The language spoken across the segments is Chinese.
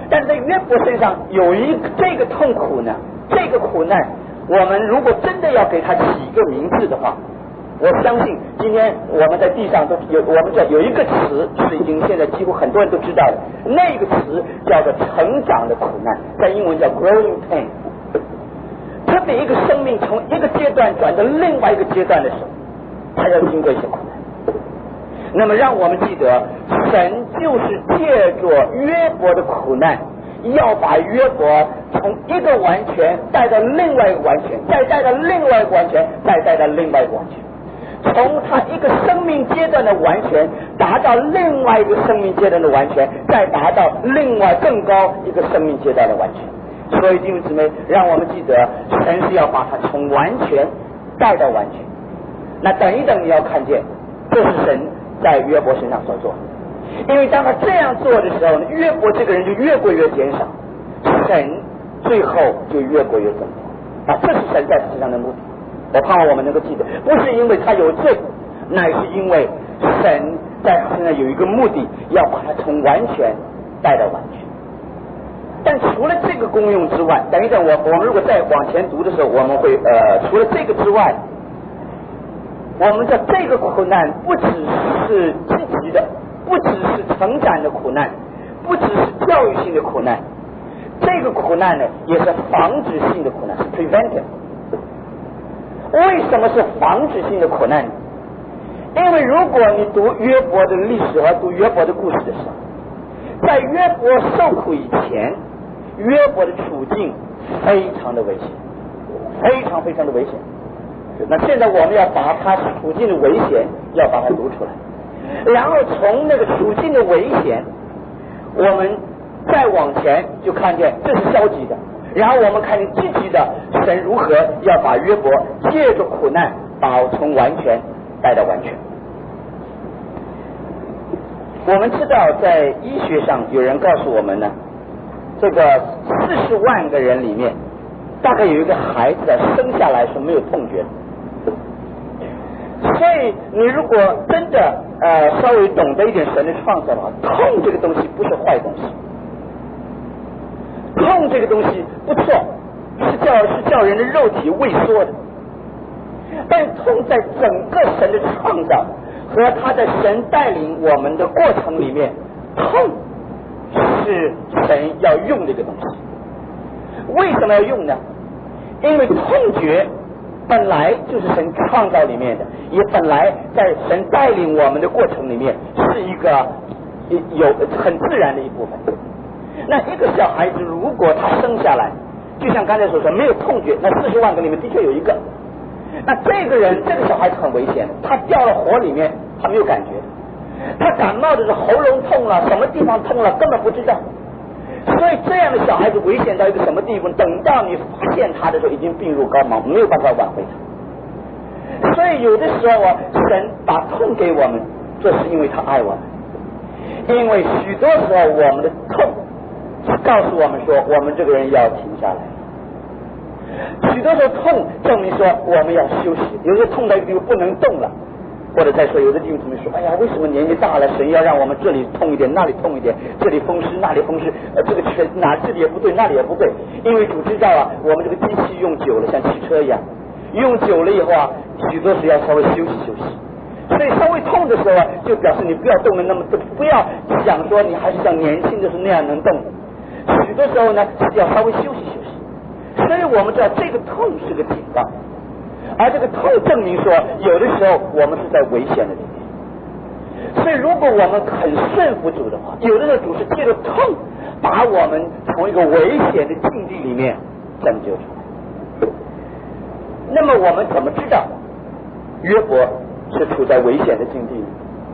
但是在约伯身上有这个痛苦呢，这个苦难，我们如果真的要给他起一个名字的话，我相信今天我们在地上都有，我们有一个词是已经现在几乎很多人都知道了，那个词叫做成长的苦难，在英文叫 growing pain。特别一个生命从一个阶段转到另外一个阶段的时候，他要经过一些苦难。那么让我们记得，神就是借着约伯的苦难，要把约伯从一个完全带到另外一个完全，再带到另外一个完全，再带到另外一个完全，从他一个生命阶段的完全达到另外一个生命阶段的完全，再达到另外更高一个生命阶段的完全。所以弟兄姊妹，让我们记得，神是要把他从完全带到完全。那等一等，你要看见，这是神在约伯身上所做。因为当他这样做的时候呢，约伯这个人就越过越减少，神最后就越过越增多。这是神在世上的目的。我盼望我们能够记得，不是因为他有罪，乃是因为神在他身上有一个目的，要把他从完全带到完全。但除了这个功用之外，等一等，我们如果再往前读的时候，我们会除了这个之外，我们的这个苦难不只是积极的，不只是成长的苦难，不只是教育性的苦难，这个苦难呢也是防止性的苦难，是 preventive。为什么是防止性的苦难呢？因为如果你读约伯的历史和读约伯的故事的时候，在约伯受苦以前，约伯的处境非常的危险，非常非常的危险。那现在我们要把他处境的危险要把它读出来，然后从那个处境的危险，我们再往前就看见这是消极的，然后我们看见积极的，神如何要把约伯借着苦难把从完全带到完全。我们知道在医学上有人告诉我们呢，这个40万个人里面大概有一个孩子生下来是没有痛觉的。所以你如果真的稍微懂得一点神的创造的话，痛这个东西不是坏东西，痛这个东西不错，是叫人的肉体萎缩的。但痛在整个神的创造和他的神带领我们的过程里面，痛是神要用这个东西。为什么要用呢？因为痛觉本来就是神创造里面的，也本来在神带领我们的过程里面是一个有很自然的一部分。那一个小孩子如果他生下来，就像刚才所说没有痛觉，那40万个里面的确有一个，那这个小孩子很危险，他掉了火里面他没有感觉，他感冒的是喉咙痛了，什么地方痛了根本不知道。所以这样的小孩子危险到一个什么地步，等到你发现他的时候已经病入膏肓，没有办法挽回他。所以有的时候神把痛给我们，这是因为他爱我们。因为许多时候我们的痛告诉我们说我们这个人要停下来，许多时候痛证明说我们要休息，有时候痛到一个地步不能动了，或者再说有的弟兄姊妹说，哎呀，为什么年纪大了神要让我们这里痛一点那里痛一点，这里风湿那里风湿，这个哪这里也不对那里也不对。因为主知道我们这个机器用久了像汽车一样，用久了以后许多时要稍微休息休息。所以稍微痛的时候就表示你不要动的那么多，不要想说你还是像年轻的时候那样能动。许多时候呢要稍微休息休息。所以我们知道这个痛是个警告，而这个痛证明说有的时候我们是在危险的里面。所以如果我们很顺服主的话，有的时候主是借着痛把我们从一个危险的境地里面拯救出来。那么我们怎么知道约伯是处在危险的境地呢？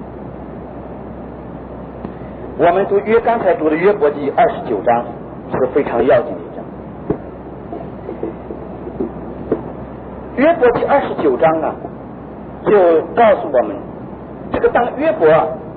我们刚才读的约伯记29章是非常要紧的一章。约伯记29章就告诉我们，这个当约伯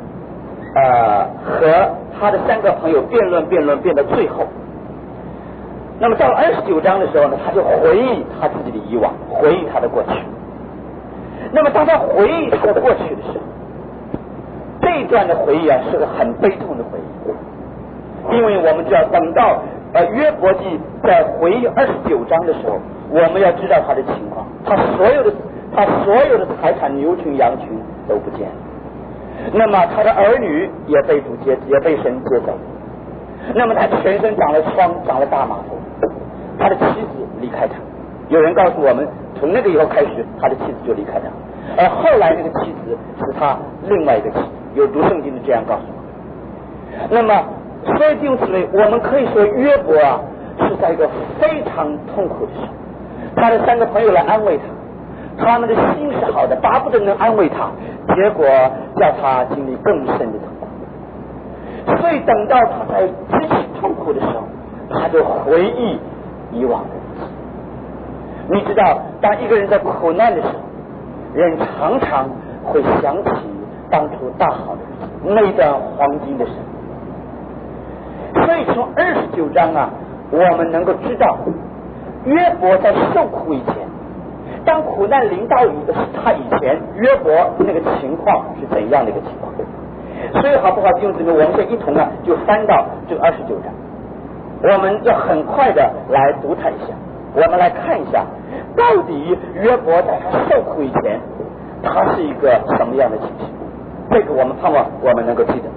和他的3个朋友辩论到最后，那么到了29章的时候呢，他就回忆他自己的以往，回忆他的过去。那么当他回忆他的过去的时候，这一段的回忆是个很悲痛的回忆。 因为我们只要等到约伯记在回忆29章的时候，我们要知道他的情况，他所有的财产牛群羊群都不见了，那么他的儿女也被神接走，那么他全身长了疮，长了大麻风，他的妻子离开他。有人告诉我们，从那个以后开始，他的妻子就离开他，而后来那个妻子是他另外一个妻子，有读圣经的这样告诉我。那么所以弟兄姊妹，我们可以说约伯啊是在一个非常痛苦的时候，他的3个朋友来安慰他，他们的心是好的，巴不得能安慰他，结果叫他经历更深的痛苦。所以等到他在极其痛苦的时候，他就回忆以往的日子。你知道，当一个人在苦难的时候，人常常会想起当初大好的日子，那段黄金的生活。所以从29章啊，我们能够知道约伯在受苦以前，当苦难临到他以前，约伯那个情况是怎样的一个情况。所以好不好弟兄姊妹，我们现在一同啊就翻到这29章，我们要很快的来读它一下，我们来看一下到底约伯在他受苦以前他是一个什么样的情形。这个我们盼望我们能够记得。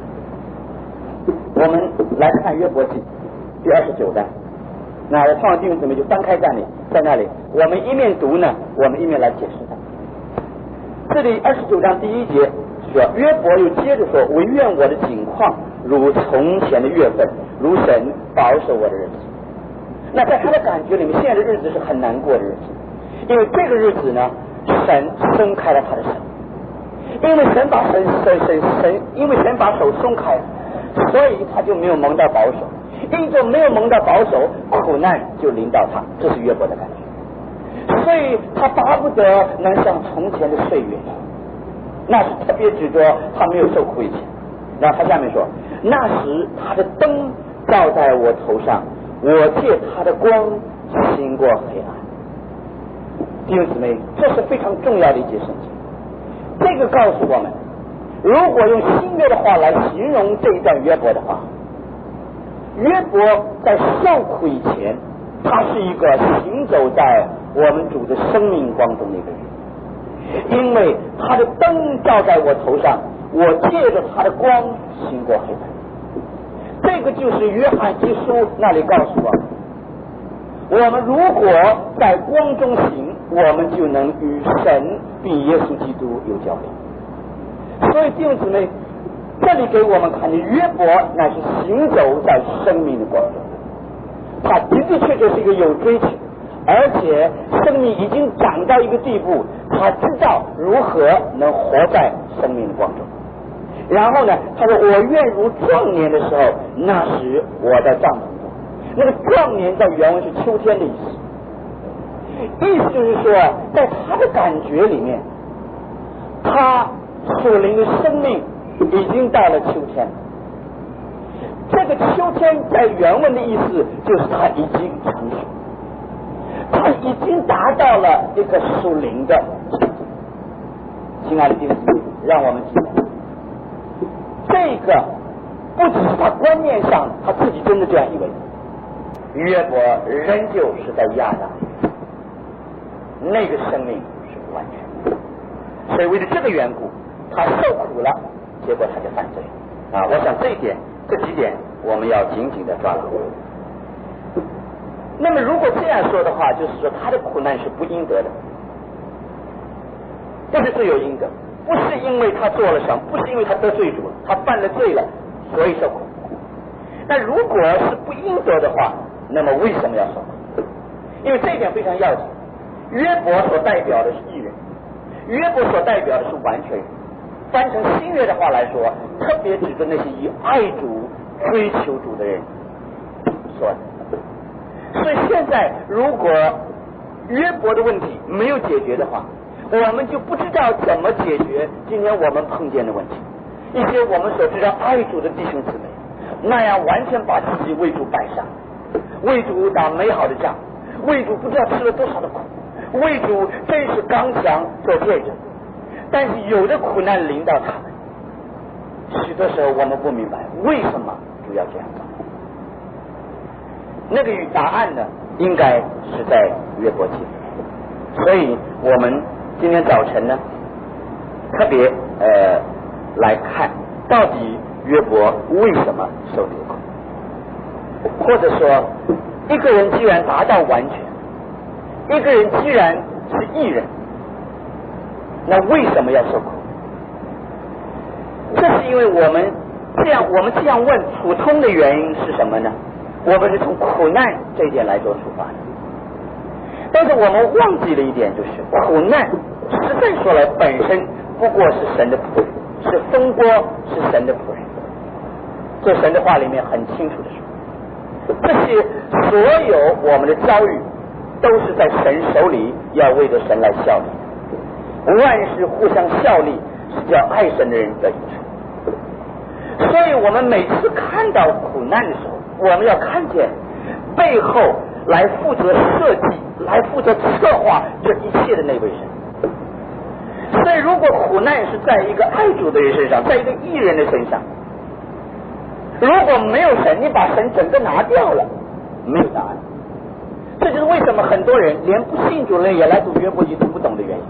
我们来看约伯记第29章，那我盼望弟兄姊妹就翻开在那里，我们一面读呢，我们一面来解释它。这里29章第1节说，约伯又接着说，唯愿我的景况如从前的月份，如神保守我的日子。那在他的感觉里面，现在的日子是很难过的日子，因为这个日子呢，神松开了他的手，因为神把手松开了，所以他就没有蒙到保守，因着没有蒙到保守，苦难就临到他，这是约伯的感觉。所以他巴不得能像从前的岁月，那是特别指着他没有受苦以前。然后他下面说，那时他的灯照在我头上，我借他的光行过黑暗。弟兄姊妹，这是非常重要的一节圣经。这个告诉我们，如果用新约的话来形容这一段约伯的话，约伯在受苦以前，他是一个行走在我们主的生命光中的一个人，因为他的灯照在我头上，我借着他的光行过黑暗。这个就是约翰一书那里告诉我们如果在光中行，我们就能与神并耶稣基督有交流。所以弟兄姊妹，这里给我们看的约伯乃是行走在生命的光中，他的的确确是一个有追求，而且生命已经长到一个地步，他知道如何能活在生命的光中。然后呢，他说我愿如壮年的时候，那时我在帐篷中。那个壮年在原文是秋天的意思，意思就是说，在他的感觉里面，他属灵的生命已经到了秋天。这个秋天在原文的意思就是他已经成熟，他已经达到了一个属灵的程度。亲爱的弟兄姊妹，让我们记得，这个不只是他观念上他自己真的这样以为，约伯仍旧是在亚当那个生命是不完全的，所以为了这个缘故，他受苦了，结果他就犯罪啊！我想这几点我们要紧紧的抓牢。那么如果这样说的话，就是说他的苦难是不应得的，这是罪有应得，不是因为他做了什么，不是因为他得罪主了，他犯了罪了，所以受苦。那如果是不应得的话，那么为什么要受苦？因为这一点非常要紧。约伯所代表的是义人，约伯所代表的是完全人。翻成新约的话来说，特别指着那些以爱主、追求主的人说的。所以现在如果约伯的问题没有解决的话，我们就不知道怎么解决今天我们碰见的问题。一些我们所知道爱主的弟兄姊妹，那样完全把自己为主摆上，为主打美好的仗，为主不知道吃了多少的苦，为主真是刚强做见证。但是有的苦难临到他们，许多时候我们不明白为什么就要这样做。那个答案呢，应该是在约伯记。所以我们今天早晨呢，特别来看到底约伯为什么受这个苦，或者说一个人既然达到完全，一个人既然是义人，那为什么要受苦？这是因为我们这样问，普通的原因是什么呢？我们是从苦难这一点来做出发的。但是我们忘记了一点，就是苦难实在说来本身不过是神的仆人，是风波，是神的仆人。这神的话里面很清楚的说，这些所有我们的遭遇都是在神手里，要为着神来效力。万事互相效力，是叫爱神的人得益处。所以我们每次看到苦难的时候，我们要看见背后来负责设计、来负责策划这一切的那位神。所以如果苦难是在一个爱主的人身上，在一个义人的身上，如果没有神，你把神整个拿掉了，没有答案。这就是为什么很多人连不信主的人也来读约伯记读不懂的原因。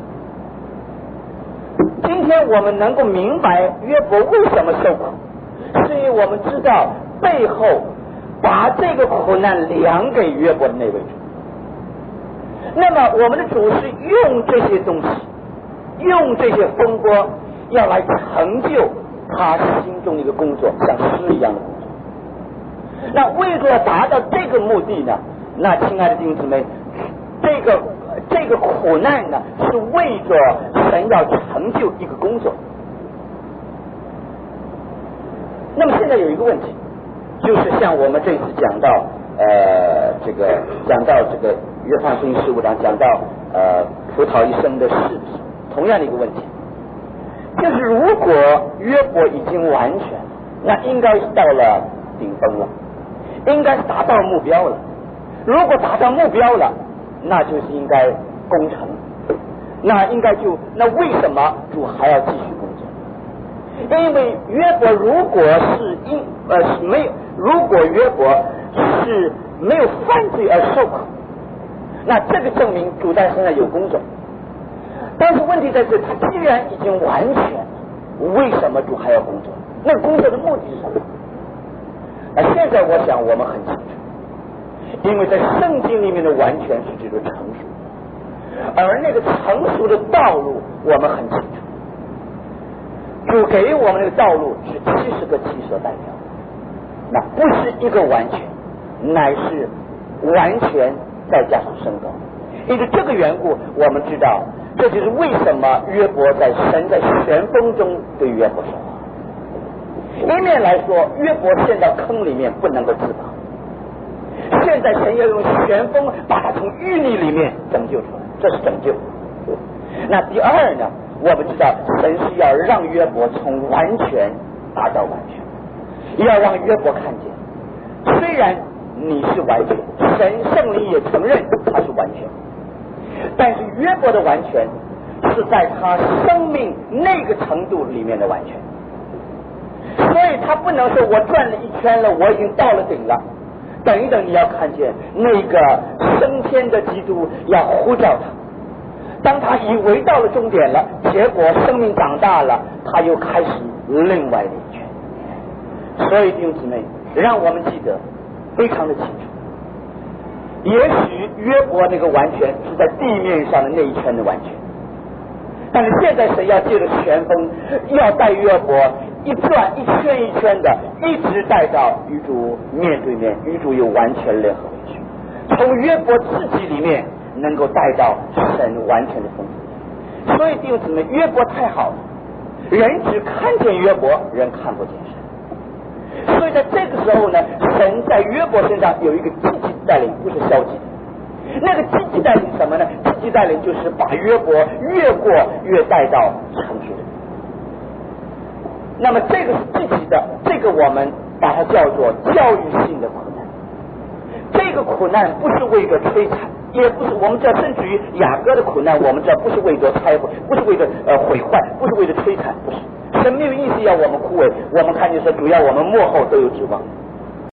今天我们能够明白约伯为什么受苦，是因为我们知道背后把这个苦难量给约伯的那位主。那么我们的主是用这些东西，用这些风波，要来成就他心中的一个工作，像诗一样的工作。那为了达到这个目的呢，那亲爱的弟兄姊妹，这个苦难呢，是为着神要成就一个工作。那么现在有一个问题，就是像我们这次讲到这个约翰福音15章讲到葡萄一生的事的时候，同样的一个问题，就是如果约伯已经完全，那应该是到了顶峰了，应该是达到目标了。如果达到目标了，那就是应该攻城，那为什么主还要继续工作？因为约伯如果约伯是没有犯罪而受苦，那这个证明主在身上有工作。但是问题在这，他既然已经完全，为什么主还要工作？那工作的目的是什么？那现在我想我们很清楚，因为在圣经里面的完全是指着成熟，而那个成熟的道路我们很清楚，主给我们那个道路是70个7所代表，那不是一个完全，乃是完全再加上升高。因为这个缘故，我们知道这就是为什么约伯在神在旋风中对约伯说话。一面来说，约伯陷到坑里面不能够自拔，现在神要用旋风把他从淤泥里面拯救出来，这是拯救。那第二呢，我们知道神是要让约伯从完全达到完全，要让约伯看见，虽然你是完全，神圣灵也承认他是完全，但是约伯的完全是在他生命那个程度里面的完全。所以他不能说我转了一圈了，我已经到了顶了，等一等，你要看见那个升天的基督要呼叫他，当他以为到了终点了，结果生命长大了，他又开始另外的一圈。所以弟兄姊妹，让我们记得非常的清楚，也许约伯那个完全是在地面上的那一圈的完全，但是现在神要借着旋风，要带约伯一转一圈一圈的，一直带到与主面对面，与主有完全联合回去，从约伯自己里面能够带到神完全的丰富。所以弟兄姊妹，约伯太好了，人只看见约伯，人看不见神。所以在这个时候呢，神在约伯身上有一个积极的带领，不是消极的。那个积极带领什么呢？积极带领就是把约伯越过越带到成熟的。那么这个是积极的，这个我们把它叫做教育性的苦难。这个苦难不是为着摧残，也不是我们知道，甚至于雅各的苦难，我们知道不是为着拆毁，不是为着毁坏，不是为着摧残，不是， 神没有意思要我们枯萎。我们看见说，主要我们幕后都有指望。